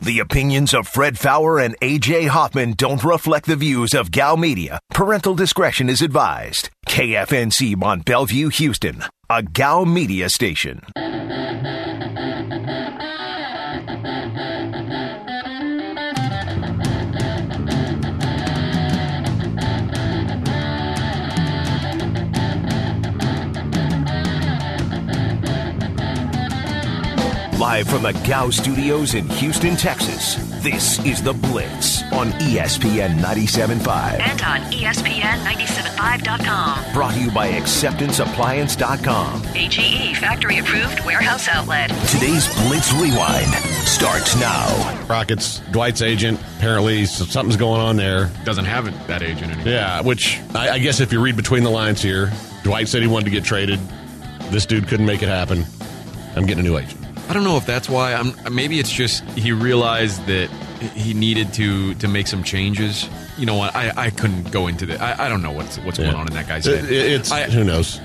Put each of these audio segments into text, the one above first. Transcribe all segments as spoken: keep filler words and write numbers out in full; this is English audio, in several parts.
The opinions of Fred Faour and A J Hoffman don't reflect the views of G A O Media. Parental discretion is advised. K F N C Mont Bellevue, Houston, a G A O Media station. Live from the G A O studios in Houston, Texas, this is The Blitz on E S P N ninety-seven point five. And on E S P N ninety-seven point five dot com. Brought to you by acceptance appliance dot com. A G E factory-approved warehouse outlet. Today's Blitz Rewind starts now. Rockets, Dwight's agent, apparently something's going on there. Doesn't have it, that agent anymore. Yeah, which I, I guess if you read between the lines here, Dwight said he wanted to get traded. This dude couldn't make it happen. I'm getting a new agent. I don't know if that's why. I'm, maybe it's just he realized that he needed to, to make some changes. You know what? I, I couldn't go into the. I, I don't know what's what's yeah. going on in that guy's head. It, it's I, who knows.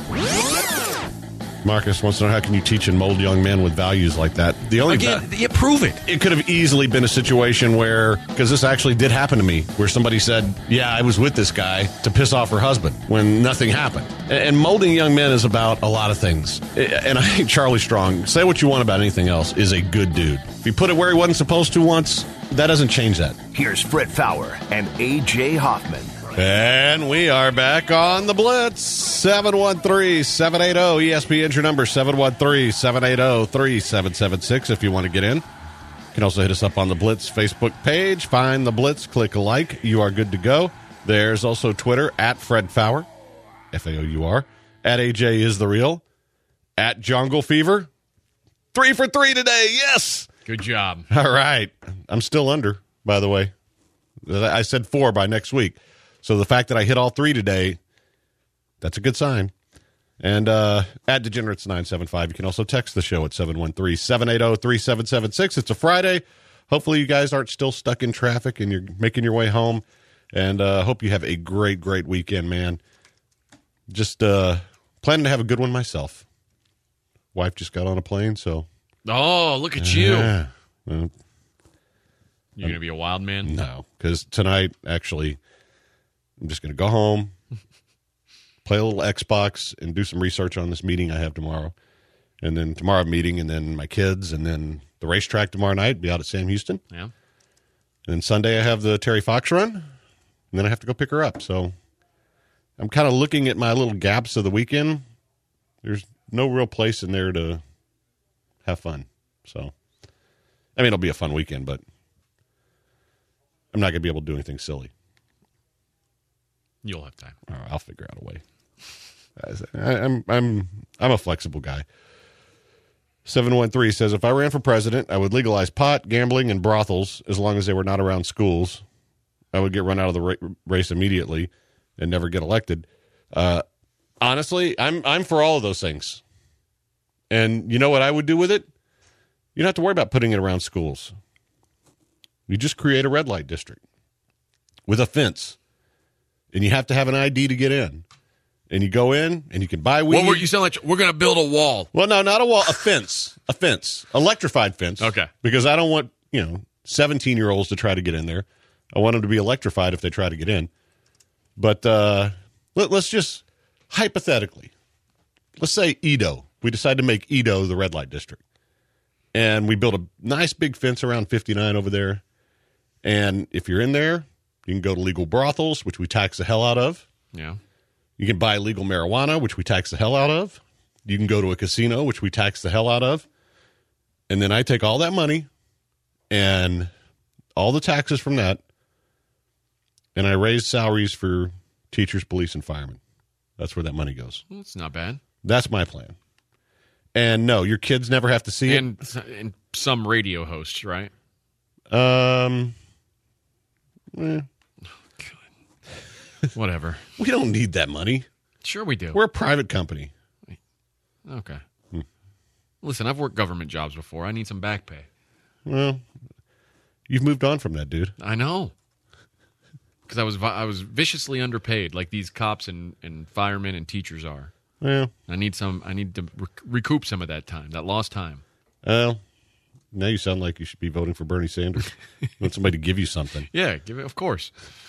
Marcus wants to know, how can you teach and mold young men with values like that? The only again, va- yeah, prove it. It could have easily been a situation where, because this actually did happen to me, where somebody said, "Yeah, I was with this guy to piss off her husband," when nothing happened. And molding young men is about a lot of things. And I think Charlie Strong, say what you want about anything else, is a good dude. If you put it where he wasn't supposed to once, that doesn't change that. Here's Fred Faour and A J Hoffman. And we are back on the Blitz. seven one three, seven eight zero, E S P N's your number, seven one three, seven eight zero, three seven seven six if you want to get in. You can also hit us up on the Blitz Facebook page. Find the Blitz, click a like. You are good to go. There's also Twitter, at Fred Faour, F A O U R, at A J is the real, at Jungle Fever. Three for three today, yes! Good job. All right. I'm still under, by the way. I said four by next week. So the fact that I hit all three today, that's a good sign. And uh, at Degenerates nine seven five, you can also text the show at seven one three, seven eight zero, three seven seven six. It's a Friday. Hopefully you guys aren't still stuck in traffic and you're making your way home. And I uh, hope you have a great, great weekend, man. Just uh, planning to have a good one myself. Wife just got on a plane, so. Oh, look at you. Yeah. Well, you're going to be a wild man? No, because tonight, actually, I'm just going to go home, play a little Xbox, and do some research on this meeting I have tomorrow. And then tomorrow meeting, and then my kids, and then the racetrack tomorrow night, be out at Sam Houston. Yeah. And then Sunday I have the Terry Fox run, and then I have to go pick her up. So I'm kind of looking at my little gaps of the weekend. There's no real place in there to have fun. So, I mean, it'll be a fun weekend, but I'm not going to be able to do anything silly. You'll have time. All right, I'll figure out a way. I, I'm I'm I'm a flexible guy. seven one three says, if I ran for president, I would legalize pot, gambling, and brothels as long as they were not around schools. I would get run out of the ra- race immediately and never get elected. Uh, honestly, I'm I'm for all of those things. And you know what I would do with it? You don't have to worry about putting it around schools. You just create a red light district with a fence. And you have to have an I D to get in. And you go in, and you can buy weed. What were you sound like? We're going to build a wall. Well, no, not a wall. A fence. A fence. Electrified fence. Okay. Because I don't want, you know, seventeen-year-olds to try to get in there. I want them to be electrified if they try to get in. But uh, let, let's just, hypothetically, let's say Edo. We decide to make Edo the red light district. And we build a nice big fence around fifty-nine over there. And if you're in there, you can go to legal brothels, which we tax the hell out of. Yeah. You can buy legal marijuana, which we tax the hell out of. You can go to a casino, which we tax the hell out of. And then I take all that money and all the taxes from that, and I raise salaries for teachers, police, and firemen. That's where that money goes. Well, that's not bad. That's my plan. And no, your kids never have to see and, it. And some radio hosts, right? Um... Eh. Whatever. We don't need that money. Sure we do. We're a private company. Okay. Hmm. Listen, I've worked government jobs before. I need some back pay. Well, you've moved on from that, dude. I know. Because I was I was viciously underpaid, like these cops and, and firemen and teachers are. Well, I need some. I need to rec- recoup some of that time, that lost time. Well, Now you sound like you should be voting for Bernie Sanders. You want somebody to give you something. Yeah, give it. Of course.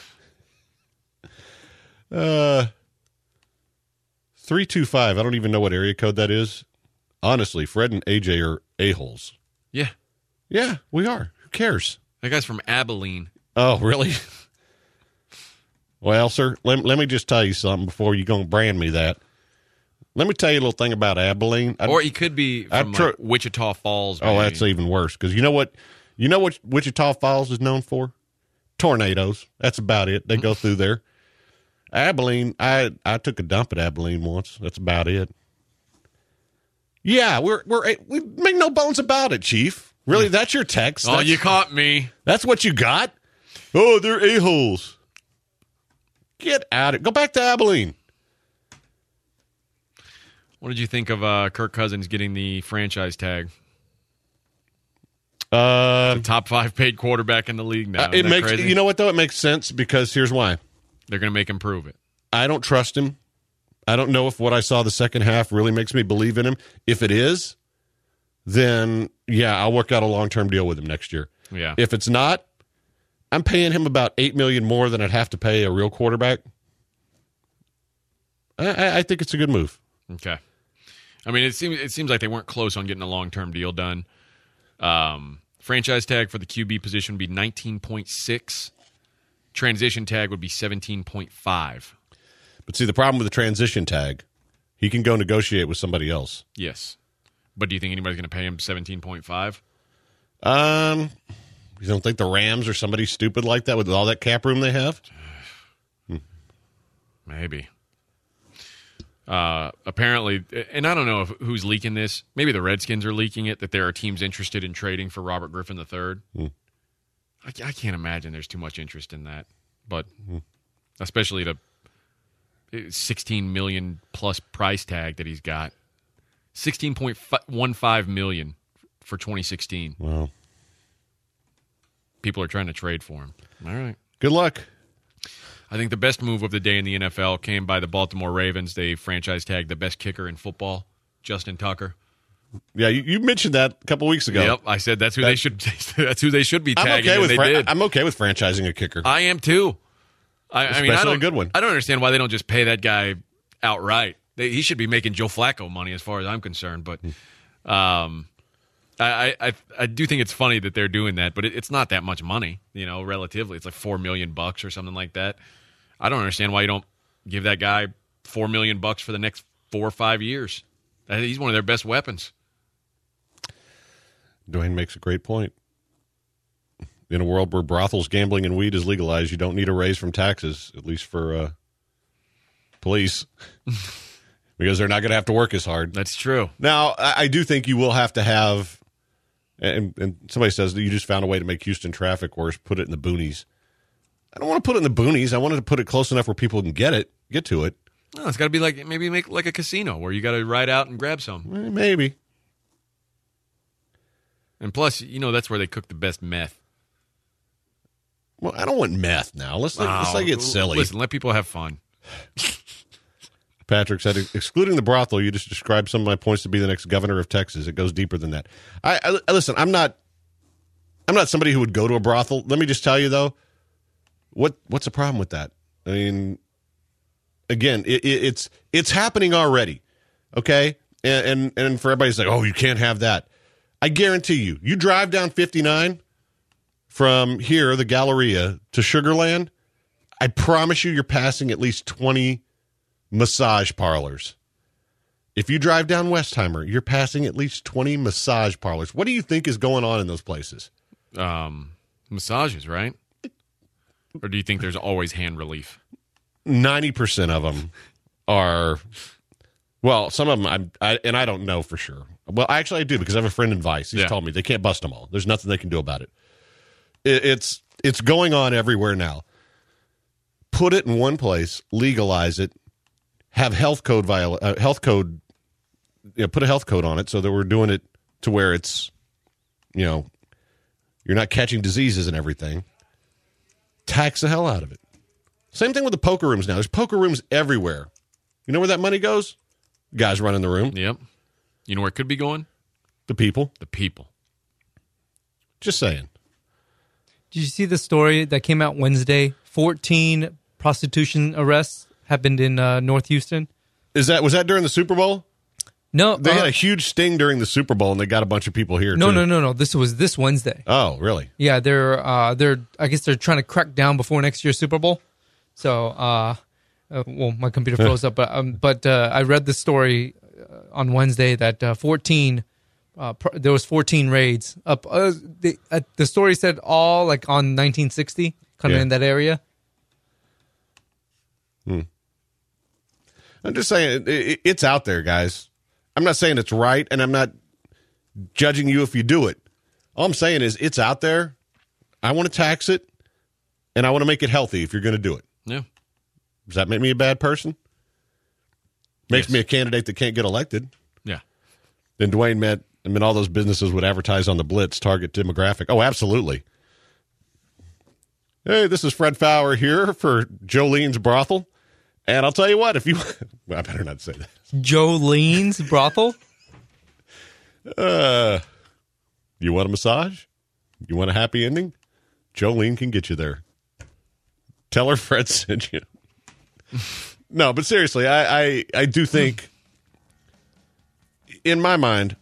Uh, three two five. I don't even know what area code that is. Honestly, Fred and A J are a-holes. Yeah. Yeah, we are. Who cares? That guy's from Abilene. Oh, really? Well, sir, let, let me just tell you something before you go and brand me that. Let me tell you a little thing about Abilene. I'd, Or he could be from tr- like Wichita Falls. Oh, maybe. that's even worse. Because you know what? You know what Wichita Falls is known for? Tornadoes. That's about it. They go through there. Abilene, I, I took a dump at Abilene once. That's about it. Yeah, we're we're we make no bones about it, Chief. Really, that's your text. Oh, That's, you caught me. that's what you got? Oh, they're a-holes. Get out of it. Go back to Abilene. What did you think of uh, Kirk Cousins getting the franchise tag? Uh, The top five paid quarterback in the league now. it Isn't that makes crazy? you know what though? It makes sense because here's why. They're going to make him prove it. I don't trust him. I don't know if what I saw the second half really makes me believe in him. If it is, then yeah, I'll work out a long-term deal with him next year. Yeah. If it's not, I'm paying him about eight million dollars more than I'd have to pay a real quarterback. I, I, I think it's a good move. Okay. I mean, it seems it seems like they weren't close on getting a long-term deal done. Um, franchise tag for the Q B position would be nineteen point six. Transition tag would be seventeen point five. But see, the problem with the transition tag, he can go negotiate with somebody else. Yes. But do you think anybody's going to pay him seventeen point five? Um, you don't think the Rams are somebody stupid like that with all that cap room they have? Maybe. Uh, apparently, and I don't know if, who's leaking this. Maybe the Redskins are leaking it, that there are teams interested in trading for Robert Griffin the third. Hmm. I, I can't imagine there's too much interest in that. But especially the sixteen million dollars plus price tag that he's got. sixteen point one five million dollars for twenty sixteen. Wow. People are trying to trade for him. All right. Good luck. I think the best move of the day in the N F L came by the Baltimore Ravens. They franchise tagged the best kicker in football, Justin Tucker. Yeah, you, you mentioned that a couple weeks ago. Yep, I said that's who That- they should. That's who they should be I'm tagging. okay and with they fran- did. I'm okay with franchising a kicker. I am too. I, I mean, I Especially don't, a good one. I don't understand why they don't just pay that guy outright. They, he should be making Joe Flacco money, as far as I'm concerned. But um, I, I, I do think it's funny that they're doing that. But it, it's not that much money, you know, relatively. It's like four million bucks or something like that. I don't understand why you don't give that guy four million bucks for the next four or five years. He's one of their best weapons. Dwayne makes a great point. In a world where brothels, gambling, and weed is legalized, you don't need a raise from taxes, at least for uh, police, because they're not going to have to work as hard. That's true. Now, I, I do think you will have to have, and, and somebody says that you just found a way to make Houston traffic worse, put it in the boonies. I don't want to put it in the boonies. I wanted to put it close enough where people can get it, get to it. No, it's got to be like maybe make like a casino where you got to ride out and grab some. Eh, Maybe. And plus, you know, that's where they cook the best meth. Well, I don't want meth now. Let's not, let's not get silly. Listen, let people have fun. Patrick said, excluding the brothel, you just described some of my points to be the next governor of Texas. It goes deeper than that. I, I listen. I'm not. I'm not somebody who would go to a brothel. Let me just tell you though, what what's the problem with that? I mean, again, it, it, it's it's happening already. Okay, and, and and for everybody's like, oh, you can't have that. I guarantee you, you drive down fifty-nine from here, the Galleria, to Sugar Land, I promise you, you're passing at least twenty massage parlors. If you drive down Westheimer, you're passing at least twenty massage parlors. What do you think is going on in those places? Um, massages, right? Or do you think there's always hand relief? ninety percent of them are, well, some of them, I'm, I, and I don't know for sure. Well, actually, I do because I have a friend in Vice. He's Yeah. told me they can't bust them all. There's nothing they can do about it. it. It's it's going on everywhere now. Put it in one place, legalize it, have health code viola- uh, health code, you know, put a health code on it so that we're doing it to where it's, you know, you're not catching diseases and everything. Tax the hell out of it. Same thing with the poker rooms now. There's poker rooms everywhere. You know where that money goes? Guys running the room. Yep. You know where it could be going? The people. The people. Just saying. Did you see the story that came out Wednesday? fourteen prostitution arrests happened in uh, North Houston. Is that was that during the Super Bowl? No, They uh, had a huge sting during the Super Bowl, and they got a bunch of people here. no, too. no, no, no. This was this Wednesday. Oh, really? Yeah, they're uh, they're. I guess they're trying to crack down before next year's Super Bowl. So, uh, uh, well, my computer froze up, but um, but uh, I read the story uh, on Wednesday that uh, fourteen. Uh, pr- there was fourteen raids up. Uh, the uh, the story said all like on nineteen sixty, kind of Yeah. in that area. I'm just saying, it, it, it's out there, guys. I'm not saying it's right, and I'm not judging you if you do it. All I'm saying is it's out there. I want to tax it, and I want to make it healthy if you're going to do it. Yeah. Does that make me a bad person? Makes Yes. me a candidate that can't get elected. Yeah. Then Dwayne meant, I mean, all those businesses would advertise on the Blitz, target demographic. Oh, absolutely. Hey, this is Fred Fowler here for Jolene's Brothel. And I'll tell you what, if you, well, I better not say that. Jolene's brothel. Uh, you want a massage? You want a happy ending? Jolene can get you there. Tell her Fred sent you. No, but seriously, I, I, I do think, in my mind,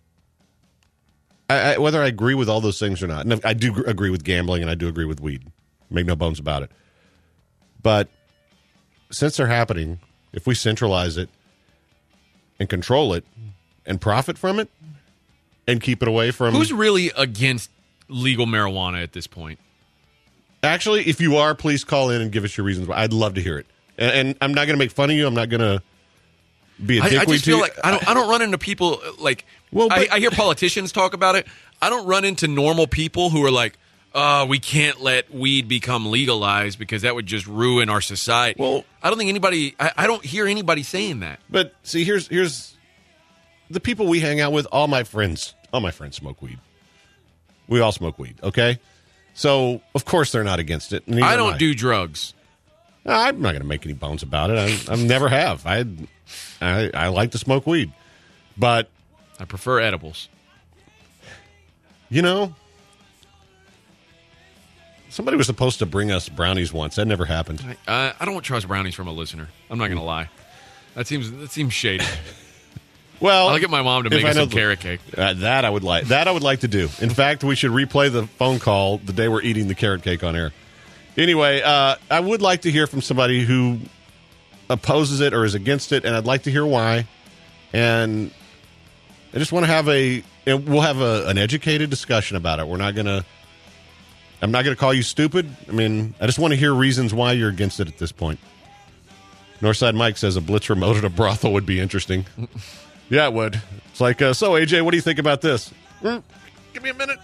I, I, whether I agree with all those things or not, and I do gr- agree with gambling and I do agree with weed. Make no bones about it. But since they're happening, if we centralize it and control it and profit from it and keep it away from... Who's really against legal marijuana at this point? Actually, if you are, please call in and give us your reasons why. I'd love to hear it. And, and I'm not going to make fun of you. I'm not going to be a I, dickweed I just to feel you. like I don't. I don't run into people like. Well, I, but- I hear politicians talk about it. I don't run into normal people who are like, "Uh, we can't let weed become legalized because that would just ruin our society." Well- I don't think anybody. I, I don't hear anybody saying that. But see, here's here's the people we hang out with. All my friends, all my friends smoke weed. We all smoke weed. Okay, so of course they're not against it. Neither I am don't do drugs. I'm not going to make any bones about it. I, I never have. I, I I like to smoke weed, but I prefer edibles. you know, somebody was supposed to bring us brownies once. That never happened. I, I don't trust brownies from a listener. I'm not going to lie. That seems that seems shady. Well, I'll get my mom to if make I us know some the- carrot cake. Uh, that I would like. That I would like to do. In fact, we should replay the phone call the day we're eating the carrot cake on air. Anyway, uh, I would like to hear from somebody who opposes it or is against it, and I'd like to hear why. And I just want to have a. and we'll have a, an educated discussion about it. We're not gonna. I'm not gonna call you stupid. I mean, I just want to hear reasons why you're against it at this point. Northside Mike says a Blitz remote at a brothel would be interesting. Yeah, it would. It's like, uh, so A J, what do you think about this? Mm, give me a minute.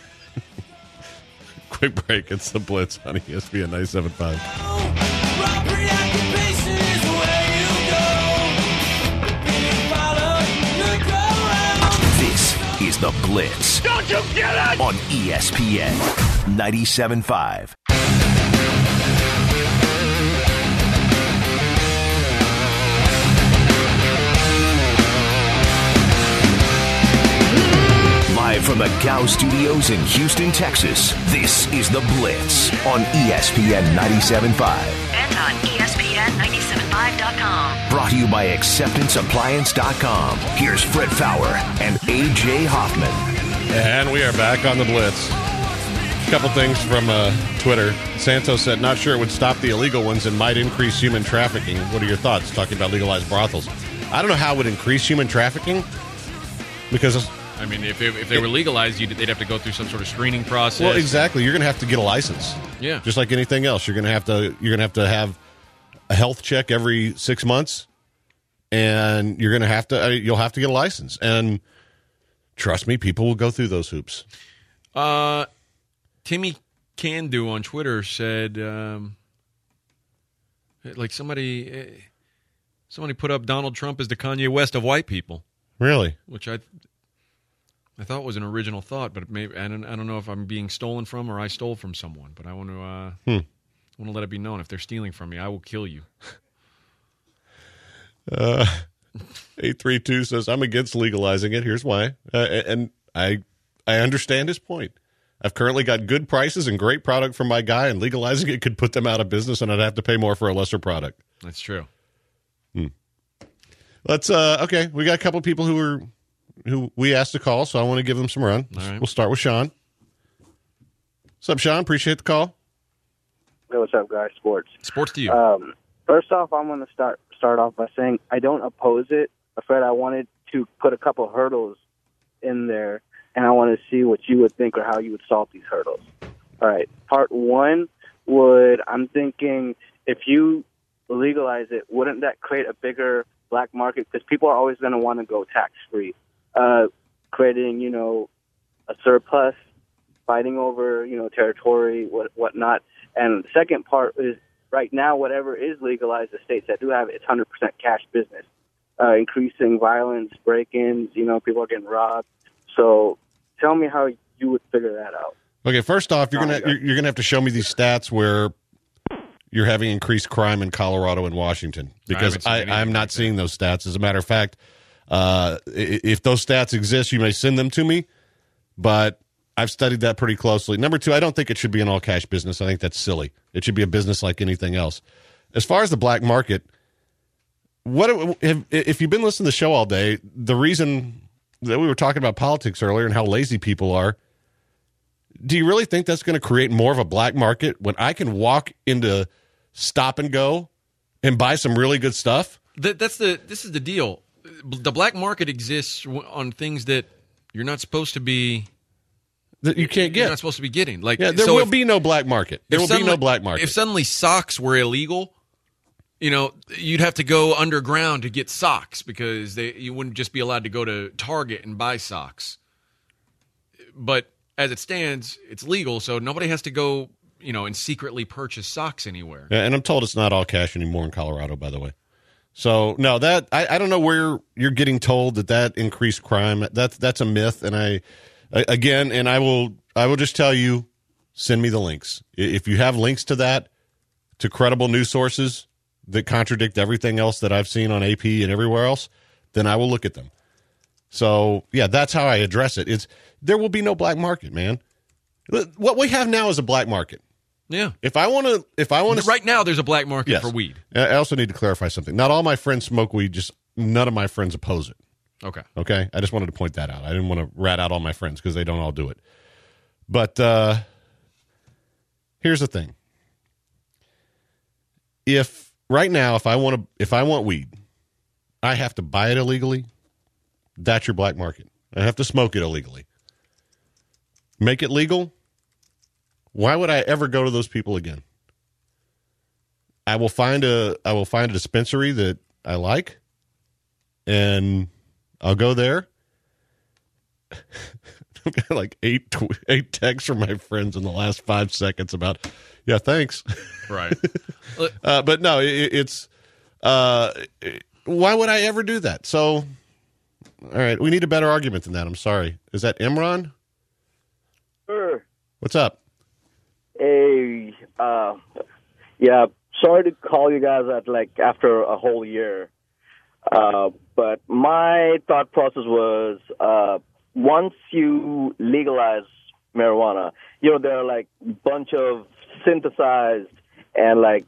Quick break. It's the Blitz on E S P N ninety-seven point five. This is the Blitz. Don't you get it? On E S P N ninety-seven point five. Live from the Gow Studios in Houston, Texas, this is The Blitz on E S P N ninety-seven point five. And on E S P N ninety-seven point five dot com. Brought to you by acceptance appliance dot com. Here's Fred Fowler and A J Hoffman. And we are back on the Blitz. A couple things from uh, Twitter. Santos said, not sure it would stop the illegal ones and might increase human trafficking. What are your thoughts? Talking about legalized brothels. I don't know how it would increase human trafficking because... I mean, if it, if they were legalized, you'd, they'd have to go through some sort of screening process. Well, exactly. You're going to have to get a license. Yeah. Just like anything else. You're going to have to you're going to have to have a health check every six months and you're going to have to uh, you'll have to get a license. And trust me, people will go through those hoops. Uh, Timmy Can Do on Twitter said, um, like somebody, eh, somebody put up Donald Trump as the Kanye West of white people, Really? which I, I thought was an original thought, but maybe I don't, I don't know if I'm being stolen from or I stole from someone. But I want to, uh, Hmm. want to let it be known if they're stealing from me, I will kill you. Uh, eight three two says, I'm against legalizing it. Here's why. Uh, and I I understand his point. I've currently got good prices and great product from my guy, and legalizing it could put them out of business, and I'd have to pay more for a lesser product. That's true. Hmm. Let's uh okay, we got a couple of people who were who we asked to call, so I want to give them some run. All right. We'll start with Sean. What's up, Sean? Appreciate the call. Hey, what's up, guys? Sports. Sports to you. Um, first off, I'm going to start start off by saying I don't oppose it. Fred, I wanted to put a couple hurdles in there, and I want to see what you would think or how you would solve these hurdles. All right. Part one would, I'm thinking, if you legalize it, wouldn't that create a bigger black market? Because people are always going to want to go tax-free, uh, creating, you know, a surplus, fighting over, you know, territory, what whatnot. And the second part is, right now, whatever is legalized, the states that do have it, it's one hundred percent cash business, uh, increasing violence, break-ins, you know, people are getting robbed. So tell me how you would figure that out. Okay, first off, you're gonna you're, you're gonna have to show me these stats where you're having increased crime in Colorado and Washington, because I, I I'm not seeing those stats. As a matter of fact, uh, if those stats exist, you may send them to me, but I've studied that pretty closely. Number two, I don't think it should be an all-cash business. I think that's silly. It should be a business like anything else. As far as the black market, what if, if you've been listening to the show all day, the reason that we were talking about politics earlier and how lazy people are, do you really think that's going to create more of a black market when I can walk into Stop and Go and buy some really good stuff? That, that's the. This is the deal. The black market exists on things that you're not supposed to be. That you can't get. You're not supposed to be getting. Like, yeah, there so will if, be no black market. There will suddenly, be no black market. If suddenly socks were illegal, you know, you'd have to go underground to get socks because they you wouldn't just be allowed to go to Target and buy socks. But as it stands, it's legal, so nobody has to go, you know, and secretly purchase socks anywhere. Yeah, and I'm told it's not all cash anymore in Colorado, by the way. So no, that I, I don't know where you're getting told that that increased crime. That's that's a myth, and I. Again, and I will I will just tell you, send me the links. If you have links to that, to credible news sources that contradict everything else that I've seen on A P and everywhere else, then I will look at them. So, yeah, that's how I address it. It's there will be no black market, man. What we have now is a black market. Yeah. If I want to if I want to Right now there's a black market yes. for weed. I also need to clarify something. Not all my friends smoke weed, just none of my friends oppose it. Okay. Okay. I just wanted to point that out. I didn't want to rat out all my friends because they don't all do it. But uh, here's the thing. If right now, if I want to, if I want weed, I have to buy it illegally. That's your black market. I have to smoke it illegally. Make it legal. Why would I ever go to those people again? I will find a, I will find a dispensary that I like, and I'll go there. I've got like eight tw- eight texts from my friends in the last five seconds about, yeah, thanks. Right. uh, but no, it, it's, uh, why would I ever do that? So, all right, we need a better argument than that. I'm sorry. Is that Imran? Sure. What's up? Hey, uh, yeah, sorry to call you guys at like after a whole year. Uh, but my thought process was, uh, once you legalize marijuana, you know, there are like a bunch of synthesized and like,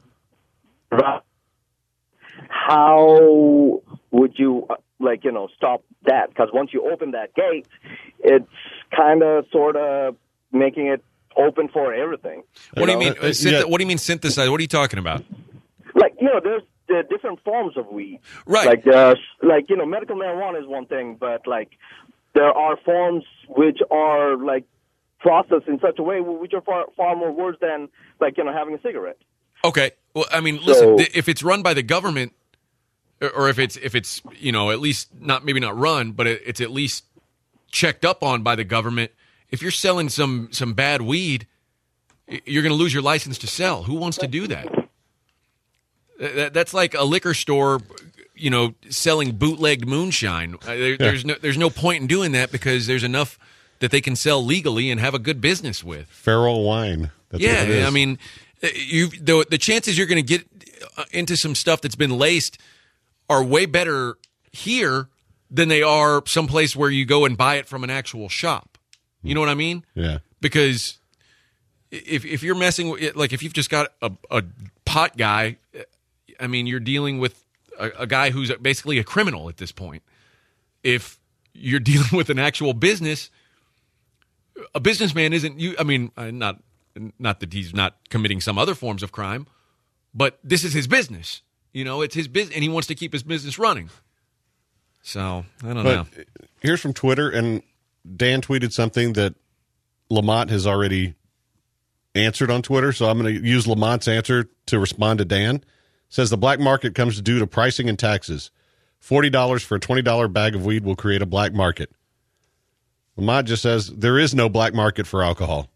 how would you, like, you know, stop that? Because once you open that gate, it's kind of sort of making it open for everything. What do you know? mean? Uh, synth- yeah. What do you mean synthesize? What are you talking about? Like, you know, there's the different forms of weed. Right. Like, there's, like, you know, medical marijuana is one thing, but, like, there are forms which are, like, processed in such a way which are far, far more worse than, like, you know, having a cigarette. Okay. Well, I mean, listen, So- if it's run by the government, or if it's, if it's, you know, at least not, maybe not run, but it's at least checked up on by the government, if you're selling some, some bad weed, you're going to lose your license to sell. Who wants to do that? That, that's like a liquor store, you know, selling bootlegged moonshine. Uh, there, Yeah. There's no there's no point in doing that because there's enough that they can sell legally and have a good business with. Feral wine. That's yeah, what it is. I mean, you the the chances you're going to get into some stuff that's been laced are way better here than they are someplace where you go and buy it from an actual shop. You know what I mean? yeah. because if if you're messing with, like, if you've just got a, a pot guy, I mean, you're dealing with a, a guy who's basically a criminal at this point. If you're dealing with an actual business, a businessman isn't you. I mean, not not that he's not committing some other forms of crime, but this is his business. You know, it's his business, and he wants to keep his business running. So I don't but know. Here's from Twitter, and Dan tweeted something that Lamont has already answered on Twitter, so I'm going to use Lamont's answer to respond to Dan. It says the black market comes due to pricing and taxes. forty dollars for a twenty dollars bag of weed will create a black market. Lamont just says there is no black market for alcohol.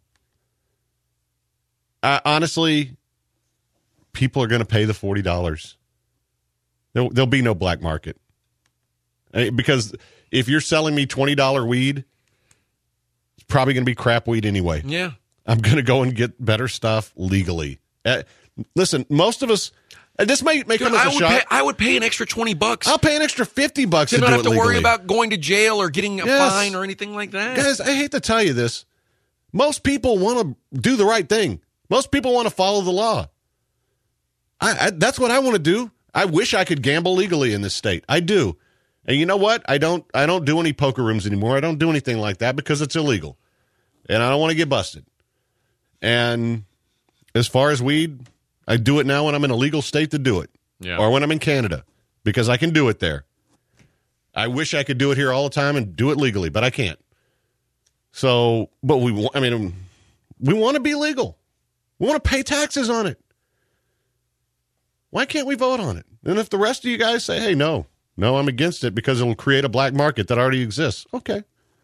I, honestly, people are going to pay the forty dollars. There, there'll be no black market. I, because if you're selling me twenty dollars weed, it's probably going to be crap weed anyway. Yeah. I'm going to go and get better stuff legally. Uh, listen, most of us, and this may, may Dude, come as I a would shock. pay, I would pay an extra twenty bucks. I'll pay an extra fifty bucks to to not do have it to legally. worry about going to jail or getting a Yes. fine or anything like that. Guys, I hate to tell you this. Most people want to do the right thing. Most people want to follow the law. I, I that's what I want to do. I wish I could gamble legally in this state. I do. And you know what? I don't I don't do any poker rooms anymore. I don't do anything like that because it's illegal. And I don't want to get busted. And as far as weed, I do it now when I'm in a legal state to do it. Yeah. Or when I'm in Canada because I can do it there. I wish I could do it here all the time and do it legally, but I can't. So, but we want, I mean, we want to be legal. We want to pay taxes on it. Why can't we vote on it? And if the rest of you guys say, hey, no, no, I'm against it because it'll create a black market that already exists. Okay.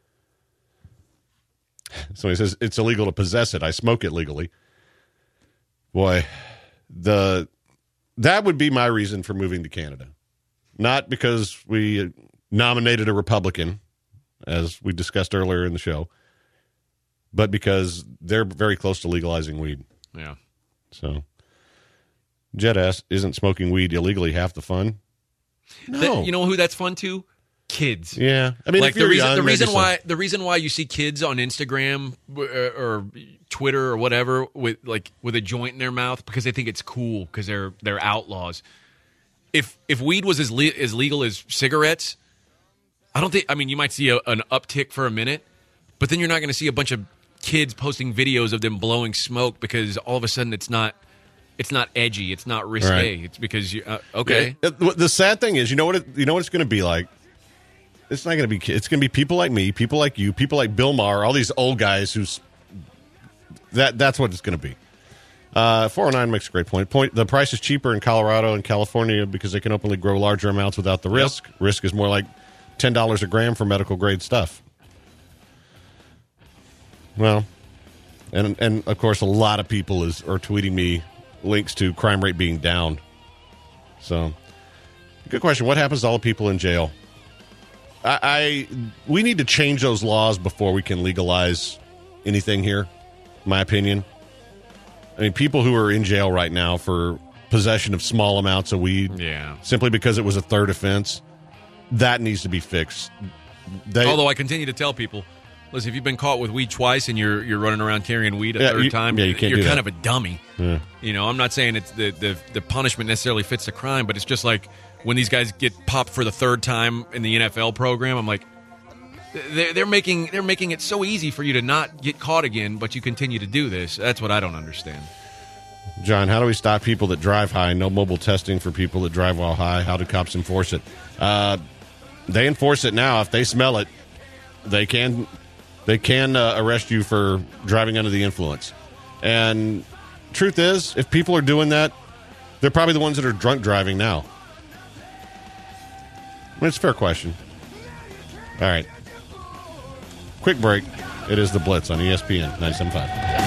Somebody says it's illegal to possess it. I smoke it legally. Boy, the that would be my reason for moving to Canada. Not because we nominated a Republican, as we discussed earlier in the show, but because they're very close to legalizing weed. Yeah. So, Jetass, isn't smoking weed illegally half the fun? No. The- you know who that's fun to? Kids. Yeah. I mean, like if the you're reason, young, the maybe reason so. why the reason why you see kids on Instagram or, or Twitter or whatever with like with a joint in their mouth because they think it's cool because they're they're outlaws. If if weed was as le- as legal as cigarettes, I don't think. I mean, you might see a, an uptick for a minute, but then you're not going to see a bunch of kids posting videos of them blowing smoke because all of a sudden it's not it's not edgy, it's not risque. Right. It's because you uh, okay. Yeah, it- the sad thing is, you know what? It, you know what it's going to be like. It's not going to be. It's going to be people like me, people like you, people like Bill Maher, all these old guys who's. That that's what it's going to be. Uh, four oh nine makes a great point. Point. The price is cheaper in Colorado and California because they can openly grow larger amounts without the risk. Yep. Risk is more like ten dollars a gram for medical grade stuff. Well, and and of course, a lot of people is are tweeting me links to crime rate being down. So, good question. What happens to all the people in jail? I, I we need to change those laws before we can legalize anything here. In my opinion. I mean, people who are in jail right now for possession of small amounts of weed, Yeah. simply because it was a third offense, that needs to be fixed. They, Although I continue to tell people, listen, if you've been caught with weed twice and you're you're running around carrying weed a Yeah, third you- time, yeah, you can't you're do kind that. of a dummy. Yeah. You know, I'm not saying it's the, the the punishment necessarily fits the crime, but it's just like when these guys get popped for the third time in the N F L program, I'm like, they're, they're making they're making it so easy for you to not get caught again, but you continue to do this. That's what I don't understand. John, how do we stop people that drive high? No mobile testing for people that drive while high. How do cops enforce it? Uh, they enforce it now. If they smell it, they can they can uh, arrest you for driving under the influence. And truth is, if people are doing that, they're probably the ones that are drunk driving now. I mean, it's a fair question. All right. Quick break. It is The Blitz on E S P N ninety-seven point five.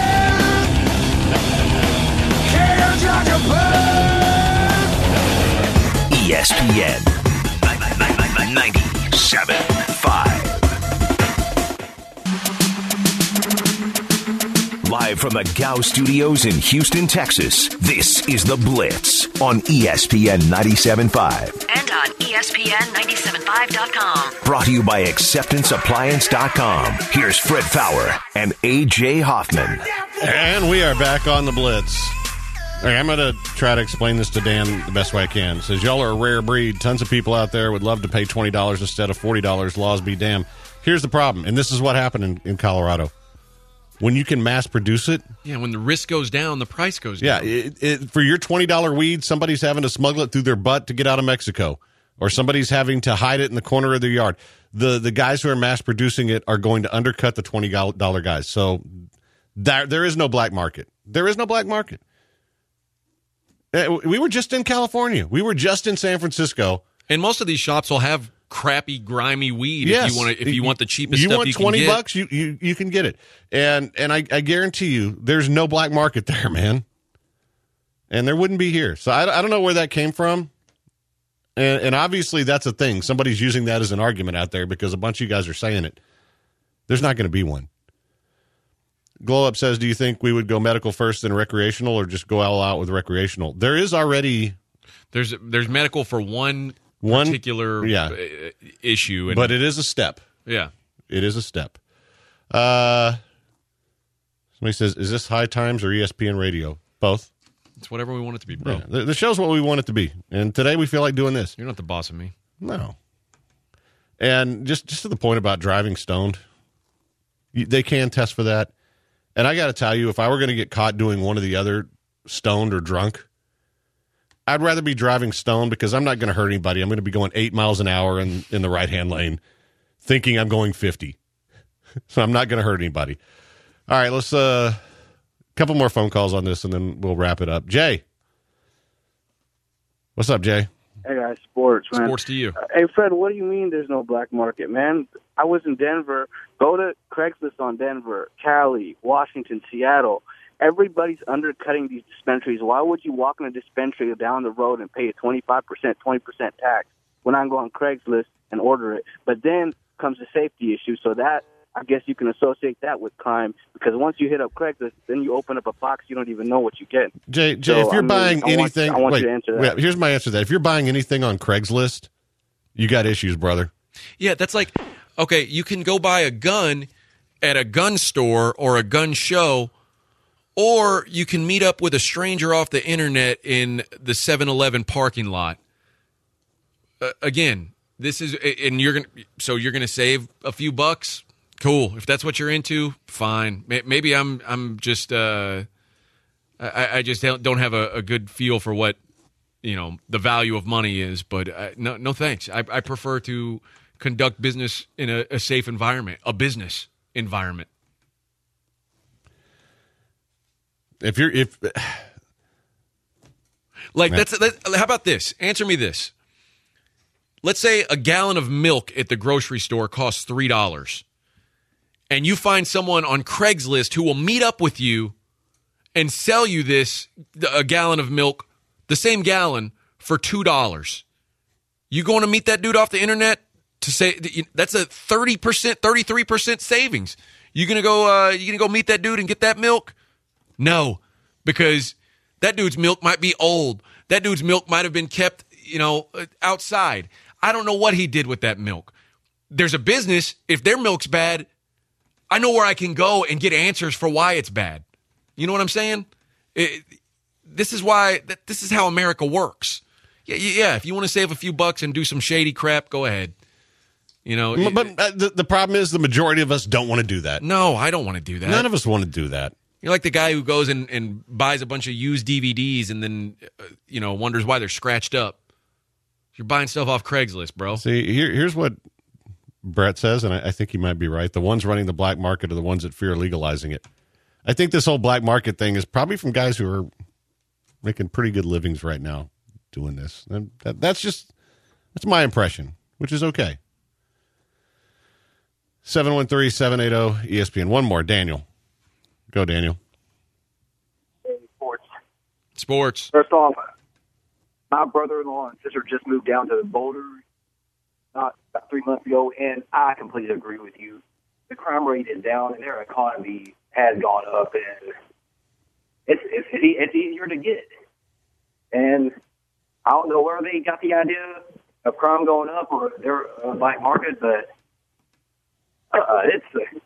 E S P N ninety-seven point five. Live Live from the Gow Studios in Houston, Texas, this is The Blitz on E S P N ninety-seven point five. And on E S P N ninety-seven point five dot com. Brought to you by acceptance appliance dot com. Here's Fred Fowler and A J Hoffman. And we are back on The Blitz. All right, I'm going to try to explain this to Dan the best way I can. It says, y'all are a rare breed. Tons of people out there would love to pay twenty dollars instead of forty dollars. Laws be damned. Here's the problem, and this is what happened in, in Colorado. When you can mass produce it. Yeah, when the risk goes down, the price goes Yeah, down. it, it, for your twenty dollars weed, somebody's having to smuggle it through their butt to get out of Mexico. Or somebody's having to hide it in the corner of their yard. The the guys who are mass producing it are going to undercut the twenty dollars guys. So there, there is no black market. There is no black market. We were just in California. We were just in San Francisco. And most of these shops will have crappy, grimy weed Yes. if you want to, if you want the cheapest you stuff want you twenty can get. bucks, you, you you can get it. And and I, I guarantee you, there's no black market there, man. And there wouldn't be here. So I, I don't know where that came from. And, and obviously that's a thing. Somebody's using that as an argument out there because a bunch of you guys are saying it. There's not going to be one. Glow Up says, do you think we would go medical first then recreational or just go all out with recreational? There is already... There's there's medical for one, One- particular yeah. uh, issue. And, But it is a step. yeah. It is a step. Uh, somebody says, is this High Times or E S P N Radio? Both. It's whatever we want it to be, bro. Yeah, the, the show's what we want it to be. And today we feel like doing this. You're not the boss of me. No. And just, just to the point about driving stoned, you, they can test for that. And I got to tell you, if I were going to get caught doing one or the other, stoned or drunk, I'd rather be driving stoned because I'm not going to hurt anybody. I'm going to be going eight miles an hour in, in the right-hand lane thinking I'm going fifty. So I'm not going to hurt anybody. All right, let's... uh couple more phone calls on this, and then we'll wrap it up. Jay. What's up, Jay? Hey, guys, sports, man. Sports to you. Uh, hey, Fred, what do you mean there's no black market, man? I was in Denver. Go to Craigslist on Denver, Cali, Washington, Seattle. Everybody's undercutting these dispensaries. Why would you walk in a dispensary down the road and pay a twenty-five percent, twenty percent tax when I can go on Craigslist and order it? But then comes the safety issue, so that I guess you can associate that with crime because once you hit up Craigslist, then you open up a box, you don't even know what you get. Jay, Jay, So, if you're I mean, buying I want- anything, I want wait, you to answer that. wait, here's my answer to that. If you're buying anything on Craigslist, you got issues, brother. Yeah, that's like, okay, you can go buy a gun at a gun store or a gun show, or you can meet up with a stranger off the internet in the seven eleven parking lot. Uh, again, this is, and you're going to, so you're going to save a few bucks? Cool. If that's what you're into, fine. Maybe I'm I'm just uh, I, I just don't have a, a good feel for what, you know, the value of money is. But I, no, no thanks. I, I prefer to conduct business in a, a safe environment, a business environment. If you're if Like that's that, how about this? Answer me this. Let's say a gallon of milk at the grocery store costs three dollars. And you find someone on Craigslist who will meet up with you and sell you this, a gallon of milk, the same gallon, for two dollars. You going to meet that dude off the internet to say that's a thirty percent, thirty-three percent savings? You going to go uh, you going to go meet that dude and get that milk? No, because that dude's milk might be old. That dude's milk might have been kept, you know, outside. I don't know what he did with that milk. There's a business. If their milk's bad, I know where I can go and get answers for why it's bad. You know what I'm saying? It, this is why, this is how America works. Yeah, yeah, if you want to save a few bucks and do some shady crap, go ahead. You know, but uh, the, the problem is the majority of us don't want to do that. No, I don't want to do that. None of us want to do that. You're like the guy who goes and, and buys a bunch of used D V Ds and then, uh, you know, wonders why they're scratched up. You're buying stuff off Craigslist, bro. See, here, here's what Brett says, and I, I think he might be right. The ones running the black market are the ones that fear legalizing it. I think this whole black market thing is probably from guys who are making pretty good livings right now doing this. And that, that's just, that's my impression, which is okay. seven one three, seven eight zero, E S P N. One more, Daniel. Go, Daniel. Sports. Sports. First off, my brother-in-law and sister just moved down to Boulder not about three months ago, and I completely agree with you. The crime rate is down, and their economy has gone up, and it's it's it's easier to get. And I don't know where they got the idea of crime going up or their uh, black market, but uh, it's uh,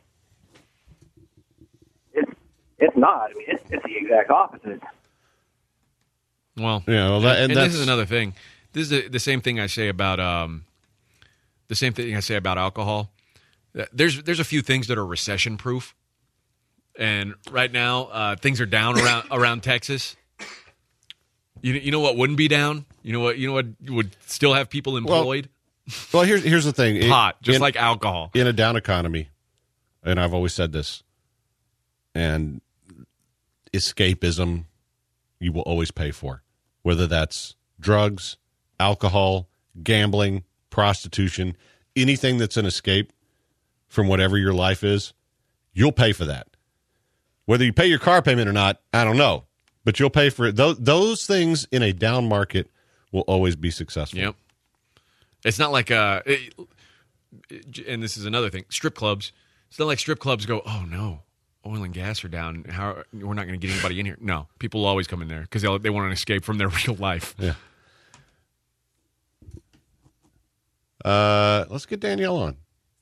it's it's not. I mean, it's it's the exact opposite. Well, Yeah, well, that- and, and and this that's- is another thing. This is the, the same thing I say about um, the same thing I say about alcohol. There's there's a few things that are recession proof, and right now uh, things are down around around Texas. You you know what wouldn't be down? You know what you know what would still have people employed? Well, here's here's the thing. Pot, just in, like alcohol. in a down economy, and I've always said this, and escapism you will always pay for, whether that's drugs, alcohol, gambling, prostitution, anything that's an escape from whatever your life is, you'll pay for that. Whether you pay your car payment or not, I don't know, but you'll pay for it. Those, those things in a down market will always be successful. Yep. It's not like uh, it, and this is another thing. Strip clubs. It's not like strip clubs go, oh no, oil and gas are down. How we're not going to get anybody in here? No, people will always come in there because they they want to escape from their real life. Yeah. Uh, let's get Danielle on.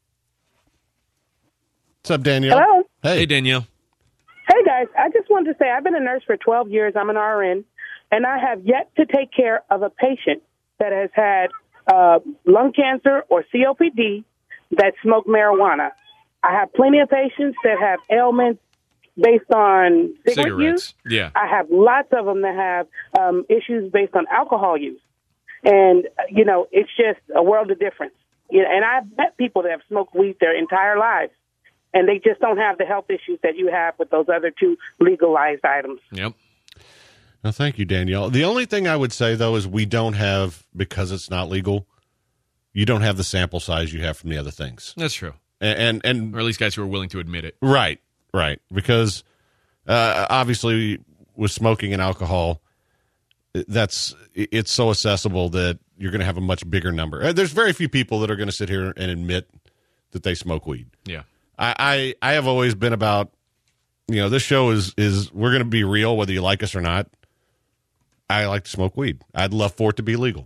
What's up, Danielle? Hello. Hey. Hey, Danielle. Hey, guys. I just wanted to say I've been a nurse for twelve years. I'm an R N, and I have yet to take care of a patient that has had uh, lung cancer or C O P D that smoked marijuana. I have plenty of patients that have ailments based on cigarette Cigarettes. use. Yeah. I have lots of them that have um, issues based on alcohol use. And, uh, you know, it's just a world of difference. You know, and I've met people that have smoked weed their entire lives, and they just don't have the health issues that you have with those other two legalized items. Yep. Well, thank you, Danielle. The only thing I would say, though, is we don't have, because it's not legal, you don't have the sample size you have from the other things. That's true. And, and, and Or at least guys who are willing to admit it. right, right. Because uh, obviously with smoking and alcohol, that's it's so accessible that you're going to have a much bigger number. Uh, There's very few people that are going to sit here and admit that they smoke weed. Yeah. I, I, I have always been about, you know, this show is, is we're going to be real whether you like us or not. I like to smoke weed. I'd love for it to be legal.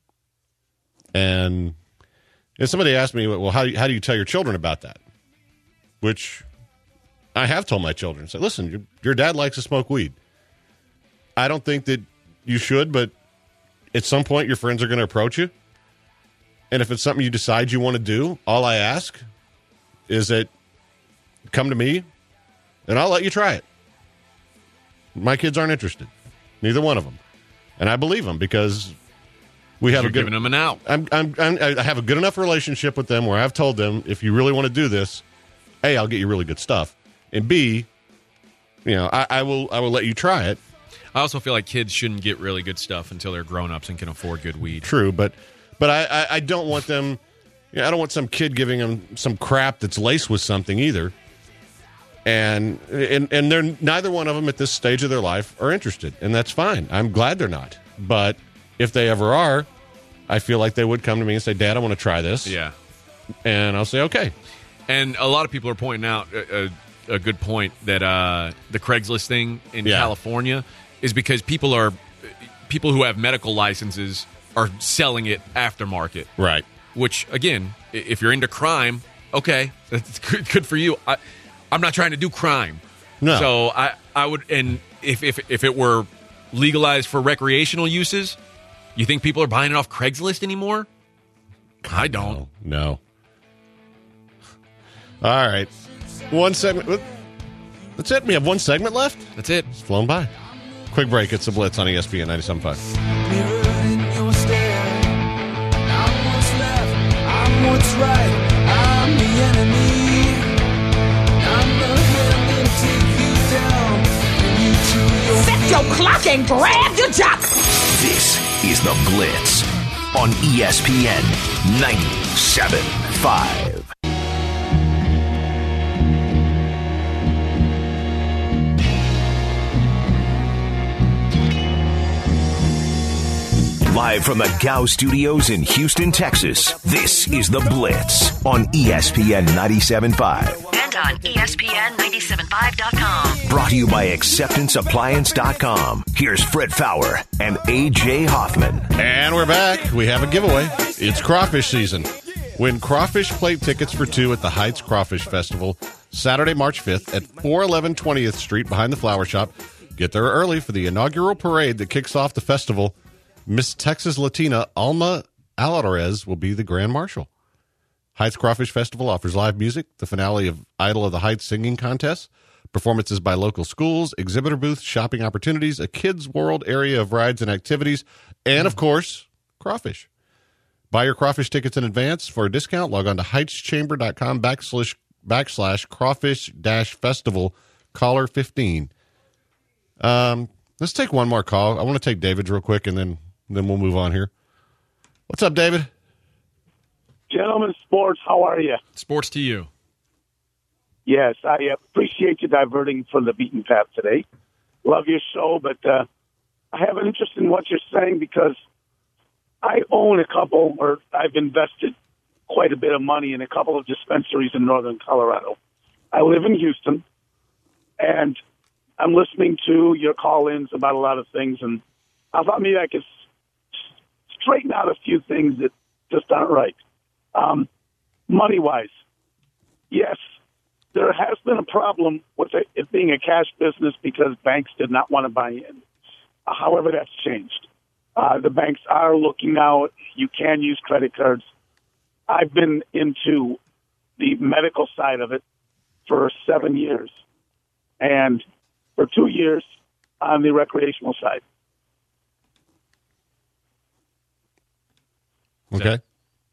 And if somebody asked me, well, how, how do you tell your children about that? Which I have told my children. Say, listen, your, your dad likes to smoke weed. I don't think that you should, but at some point your friends are going to approach you. And if it's something you decide you want to do, all I ask is that come to me and I'll let you try it. My kids aren't interested. Neither one of them. And I believe them because we have You're a good giving them an out. I'm, I'm, I'm, I have a good enough relationship with them where I've told them, if you really want to do this, A, I'll get you really good stuff. And B, you know, I, I will I will let you try it. I also feel like kids shouldn't get really good stuff until they're grown-ups and can afford good weed. True, but but I, I, I don't want them, you know, I don't want some kid giving them some crap that's laced with something either. And and and they're neither one of them at this stage of their life are interested, and that's fine. I'm glad they're not. But if they ever are, I feel like they would come to me and say, Dad, I want to try this. Yeah. And I'll say, okay. And a lot of people are pointing out a, a, a good point that uh, the Craigslist thing in Yeah. California is because people are people who have medical licenses are selling it aftermarket. Right. Which, again, i- if you're into crime, okay, that's good, good for you. I, I'm not trying to do crime. No. So I, I would, and if, if if it were legalized for recreational uses, you think people are buying it off Craigslist anymore? I don't. No. no. All right. One segment. That's it. We have one segment left. That's it. It's flown by. Quick break. It's the Blitz on E S P N ninety-seven point five. Mirror in your stare. I'm what's left. I'm what's right. I'm the enemy. I'm the hand that take you down. And you to your Set your clock and grab your jock. This is The Blitz on E S P N ninety-seven point five. Live from the Gow Studios in Houston, Texas, this is The Blitz on E S P N ninety-seven point five. And on E S P N ninety-seven point five dot com. Brought to you by acceptance appliance dot com. Here's Fred Fowler and A J Hoffman. And we're back. We have a giveaway. It's crawfish season. Win crawfish plate tickets for two at the Heights Crawfish Festival, Saturday, March fifth at four eleven twentieth Street behind the Flower Shop. Get there early for the inaugural parade that kicks off the festival. Miss Texas Latina Alma Alvarez will be the Grand Marshal. Heights Crawfish Festival offers live music, the finale of Idol of the Heights singing contest, performances by local schools, exhibitor booths, shopping opportunities, a kids' world area of rides and activities, and, of course, crawfish. Buy your crawfish tickets in advance. For a discount, log on to heightschamber.com backslash, backslash crawfish dash festival, caller fifteen. Um, let's take one more call. I want to take David's real quick, and then, then we'll move on here. What's up, David? Gentlemen Sports, how are you? Sports to you. Yes, I appreciate you diverting from the beaten path today. Love your show, but uh, I have an interest in what you're saying because I own a couple, or I've invested quite a bit of money in a couple of dispensaries in northern Colorado. I live in Houston, and I'm listening to your call-ins about a lot of things, and I thought maybe I could straighten out a few things that just aren't right. Um, money-wise, yes, there has been a problem with it being a cash business because banks did not want to buy in. Uh, however, that's changed. Uh, the banks are looking now. You can use credit cards. I've been into the medical side of it for seven years, and for two years on the recreational side. Okay.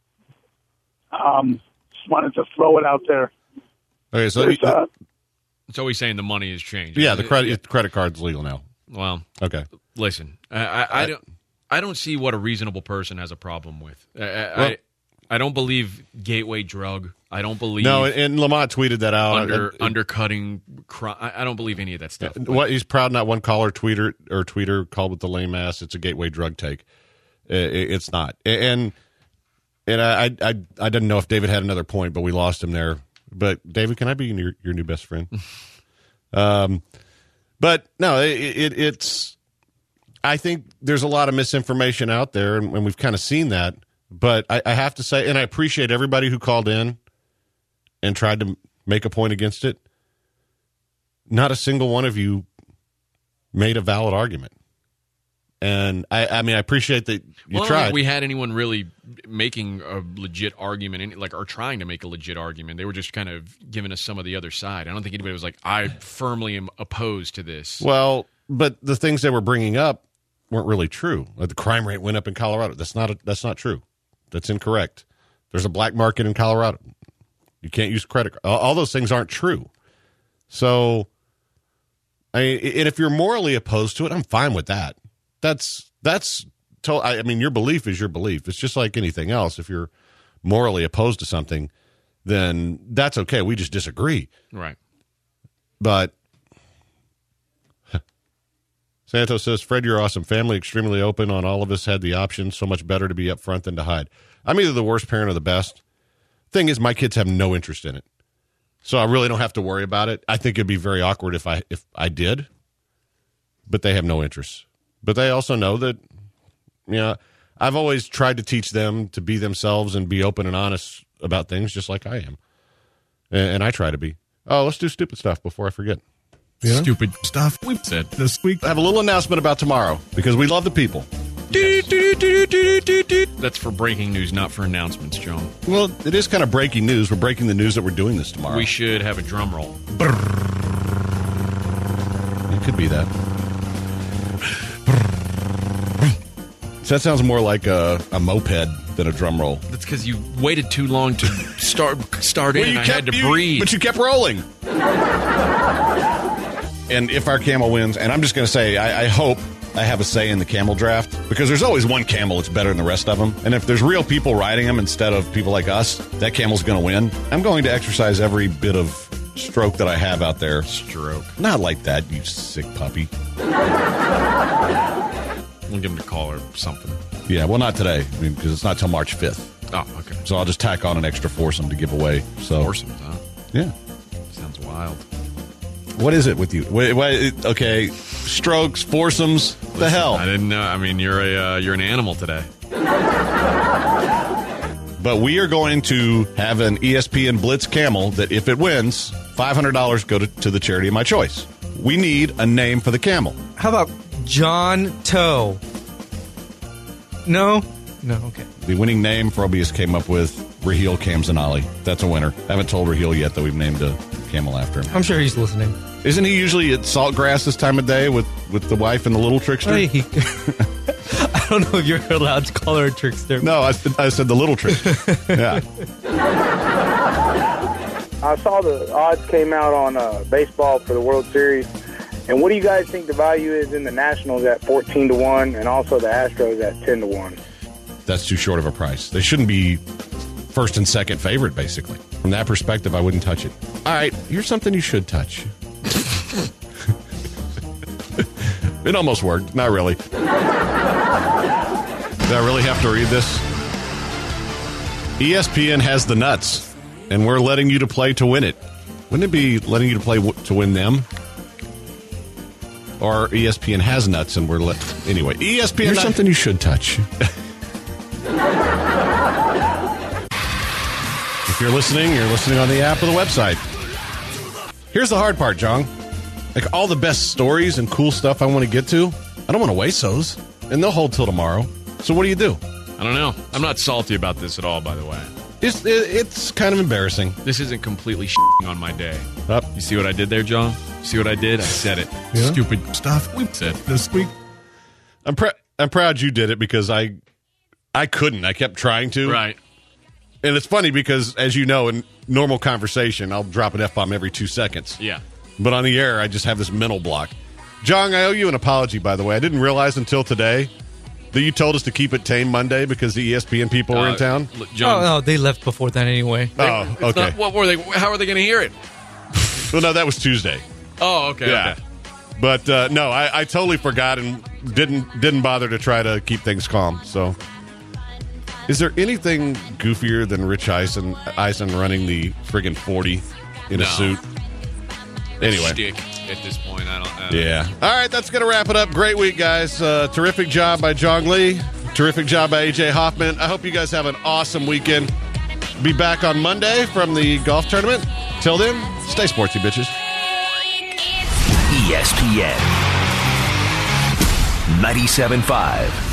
Um, just wanted to throw it out there. Okay, so There's, uh, It's always saying the money has changed. yeah, the credit the credit card's legal now. Well, okay. Listen, I, I, I don't. I don't see what a reasonable person has a problem with. I, I, Well- I don't believe gateway drug. I don't believe No, and Lamont tweeted that out. under, Uh, undercutting. Cri- I I don't believe any of that stuff. What he's proud not one caller tweeter or tweeter called with the lame ass. It's a gateway drug take. I- I- It's not. And and I, I I didn't know if David had another point, but we lost him there. But David, can I be your your new best friend? um, but no, it, it, it's. I think there's a lot of misinformation out there, and, and we've kind of seen that. But I, I have to say, and I appreciate everybody who called in and tried to make a point against it. Not a single one of you made a valid argument. And I, I mean, I appreciate that you well, I don't tried. think we had anyone really making a legit argument, any- like or trying to make a legit argument. They were just kind of giving us some of the other side. I don't think anybody was like, I firmly am opposed to this. Well, but the things they were bringing up weren't really true. Like the crime rate went up in Colorado. That's not a, that's not true. That's incorrect. There's a black market in Colorado. You can't use credit. All, all those things aren't true. So, I and if you're morally opposed to it, I'm fine with that. That's that's. To, I mean, your belief is your belief. It's just like anything else. If you're morally opposed to something, then that's okay. We just disagree. Right. But Santos says, Fred, you're awesome. Family extremely open on all of us had the option. So much better to be up front than to hide. I'm either the worst parent or the best. Thing is, my kids have no interest in it. So I really don't have to worry about it. I think it'd be very awkward if I if I did. But they have no interest. But they also know that, you know, I've always tried to teach them to be themselves and be open and honest about things just like I am. And, and I try to be. Oh, let's do stupid stuff before I forget. Yeah. Stupid stuff we've said this week. I have a little announcement about tomorrow because we love the people. That's for breaking news, not for announcements, John. Well, it is kind of breaking news. We're breaking the news that we're doing this tomorrow. We should have a drum roll. It could be that. So that sounds more like a, a moped than a drum roll. That's because you waited too long to start start in, Well, and you I kept- had to you- breathe. But you kept rolling. And if our camel wins, and I'm just going to say, I, I hope I have a say in the camel draft, because there's always one camel that's better than the rest of them. And if there's real people riding them instead of people like us, that camel's going to win. I'm going to exercise every bit of stroke that I have out there. Stroke. Not like that, you sick puppy. We'll give him a call or something. Yeah, well, not today, I mean, because it's not till March fifth. Oh, okay. So I'll just tack on an extra foursome to give away. So Foursomes, huh? Yeah. Sounds wild. What is it with you? Wait, wait, okay, strokes, foursomes, Listen, the hell? I didn't know. I mean, you're a uh, you're an animal today. But we are going to have an E S P N Blitz Camel that if it wins, five hundred dollars go to, to the charity of my choice. We need a name for the camel. How about John Toe? No? No, okay. The winning name Frobius came up with Raheel Kamzanali. That's a winner. I haven't told Raheel yet that we've named a camel after him. I'm sure he's listening. Isn't he usually at Saltgrass this time of day with, with the wife and the little trickster? Hey, he, I don't know if you're allowed to call her a trickster. No, I, I said the little trickster. Yeah. I saw the odds came out on uh, baseball for the World Series. And what do you guys think the value is in the Nationals at fourteen to one and also the Astros at ten to one? That's too short of a price. They shouldn't be first and second favorite, basically. From that perspective, I wouldn't touch it. All right, here's something you should touch. It almost worked. Not really. Do I really have to read this? E S P N has the nuts, and we're letting you to play to win it. Wouldn't it be letting you to play w- to win them? Or E S P N has nuts, and we're let. Anyway, E S P N. Here's something you should touch. If you're listening, you're listening on the app or the website. Here's the hard part, John. Like all the best stories and cool stuff I want to get to, I don't want to waste those, and they'll hold till tomorrow. So what do you do? I don't know. I'm not salty about this at all, by the way. It's it's kind of embarrassing. This isn't completely shitting on my day. Up. You see what I did there, John? You see what I did? I said it. Yeah. Stupid stuff we said this week. I'm pr- I'm proud you did it because I I couldn't. I kept trying to. Right. And it's funny because, as you know, in normal conversation, I'll drop an F-bomb every two seconds. Yeah. But on the air, I just have this mental block. John, I owe you an apology, by the way. I didn't realize until today that you told us to keep it tame Monday because the E S P N people were Uh, in town. look, John, Oh, no, they left before that anyway. Oh, it's okay. not- what were they? How are they going to hear it? Well, no, that was Tuesday. Oh, okay. Yeah. okay. But uh, no, I, I totally forgot and didn't didn't bother to try to keep things calm. So, is there anything goofier than Rich Eisen, Eisen running the friggin' forty in No. a suit? Anyway. Shtick at this point, I don't. I don't Yeah. All right, that's going to wrap it up. Great week, guys. Uh, terrific job by John Lee. Terrific job by A J Hoffman. I hope you guys have an awesome weekend. Be back on Monday from the golf tournament. Till then, stay sportsy, bitches. E S P N ninety-seven point five.